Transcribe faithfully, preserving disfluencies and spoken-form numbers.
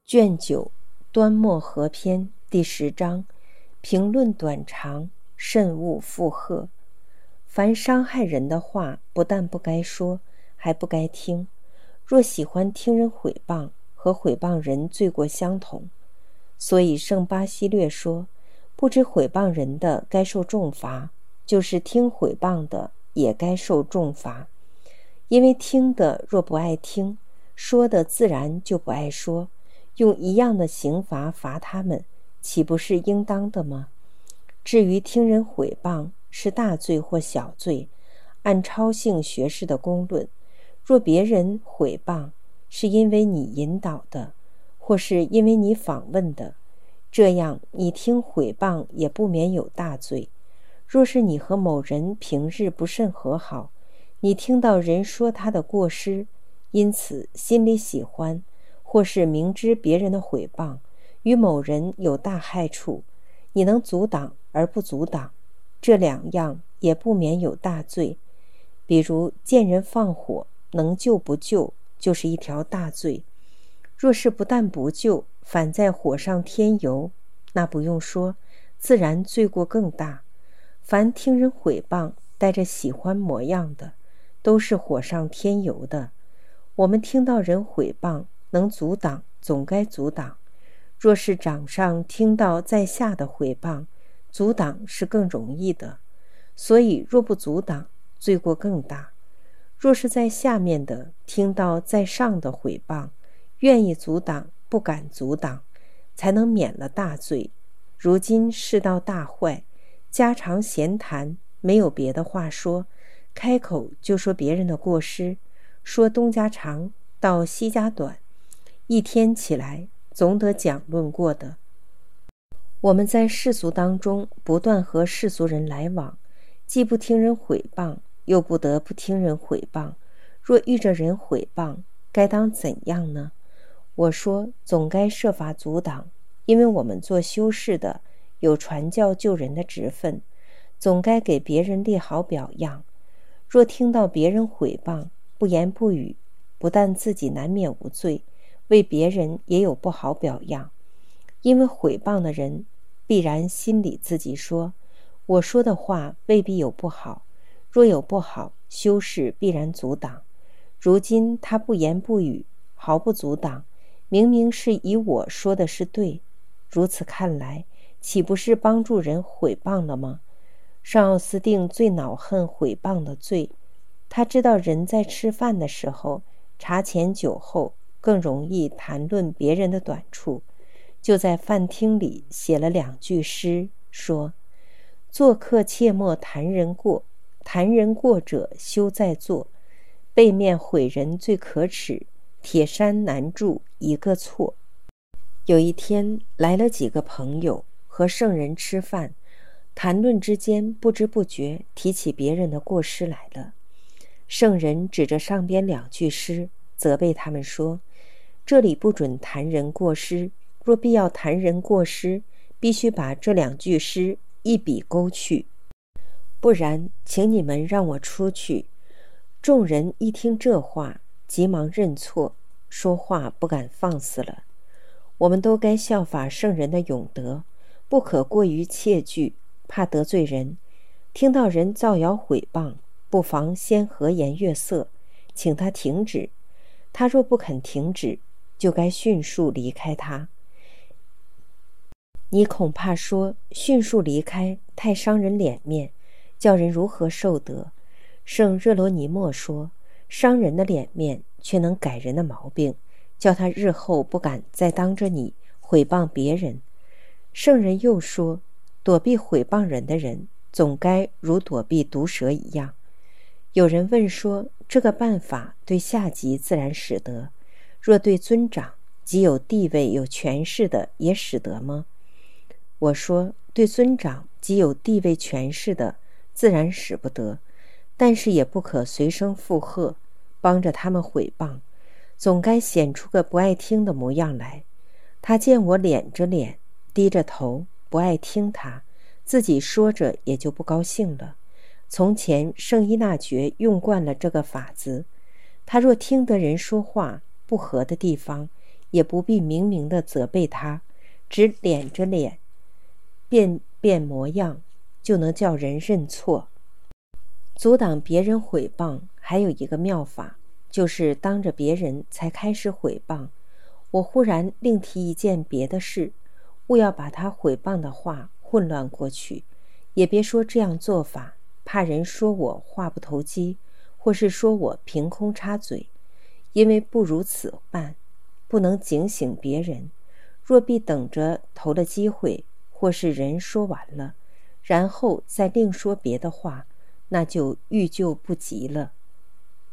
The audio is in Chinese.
卷九端末合篇第十章，评论短长，慎勿附和。凡伤害人的话，不但不该说，还不该听。若喜欢听人毁谤，和毁谤人罪过相同。所以圣巴西略说，不知毁谤人的该受重罚，就是听毁谤的也该受重罚。因为听的若不爱听，说的自然就不爱说，用一样的刑罚罚他们，岂不是应当的吗？至于听人毁谤是大罪或小罪，按超性学士的公论，若别人毁谤是因为你引导的，或是因为你访问的，这样你听毁谤也不免有大罪。若是你和某人平日不甚和好，你听到人说他的过失，因此心里喜欢，或是明知别人的毁谤与某人有大害处，你能阻挡而不阻挡，这两样也不免有大罪。比如见人放火，能救不救，就是一条大罪。若是不但不救，反在火上添油，那不用说，自然罪过更大。凡听人毁谤带着喜欢模样的，都是火上添油的。我们听到人毁谤，能阻挡总该阻挡。若是掌上听到在下的毁谤，阻挡是更容易的。所以若不阻挡，罪过更大。若是在下面的听到在上的毁谤，愿意阻挡不敢阻挡，才能免了大罪。如今世道大坏，家常闲谈，没有别的话说，开口就说别人的过失，说东家长到西家短，一天起来总得讲论过的。我们在世俗当中不断和世俗人来往，既不听人毁谤，又不得不听人毁谤。若遇着人毁谤，该当怎样呢？我说总该设法阻挡，因为我们做修士的有传教救人的职分，总该给别人立好表样。若听到别人毁谤，不言不语，不但自己难免无罪，为别人也有不好表样。因为毁谤的人必然心里自己说，我说的话未必有不好，若有不好，修士必然阻挡。如今他不言不语，毫不阻挡，明明是以我说的是对。如此看来，岂不是帮助人毁谤了吗？圣奥斯定最恼恨毁谤的罪，他知道人在吃饭的时候，茶前酒后更容易谈论别人的短处，就在饭厅里写了两句诗，说：做客切莫谈人过，谈人过者休在座，背面毁人最可耻，铁山难住一个错。有一天来了几个朋友和圣人吃饭，谈论之间不知不觉提起别人的过失来了。圣人指着上边两句诗，责备他们说：这里不准谈人过失，若必要谈人过失，必须把这两句诗一笔勾去，不然请你们让我出去。众人一听这话，急忙认错，说话不敢放肆了。我们都该效法圣人的勇德，不可过于怯惧，怕得罪人。听到人造谣毁谤，不妨先和颜悦色，请他停止。他若不肯停止，就该迅速离开他。你恐怕说迅速离开太伤人脸面，叫人如何受得？圣热罗尼莫说，伤人的脸面却能改人的毛病，叫他日后不敢再当着你毁谤别人。圣人又说，躲避毁谤人的人总该如躲避毒蛇一样。有人问说，这个办法对下级自然使得，若对尊长即有地位有权势的也使得吗？我说，对尊长即有地位权势的自然使不得，但是也不可随声附和，帮着他们毁谤，总该显出个不爱听的模样来。他见我敛着脸低着头不爱听他，自己说着也就不高兴了。从前圣依纳爵用惯了这个法子，他若听得人说话不合的地方， 也不必明明地责备他，只敛着脸变变模样，就能叫人认错。阻挡别人毁谤还有一个妙法，就是当着别人才开始毁谤。我忽然另提一件别的事，勿要把他毁谤的话混乱过去，也别说这样做法，怕人说我话不投机，或是说我凭空插嘴，因为不如此办，不能警醒别人。若必等着投了机会，或是人说完了，然后再另说别的话，那就欲救不及了。